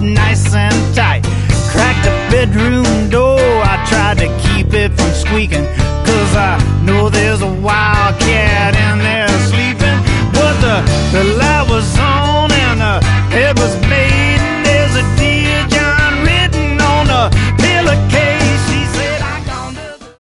nice and tight. Cracked the bedroom door, I tried to keep it from squeaking, 'cause I know that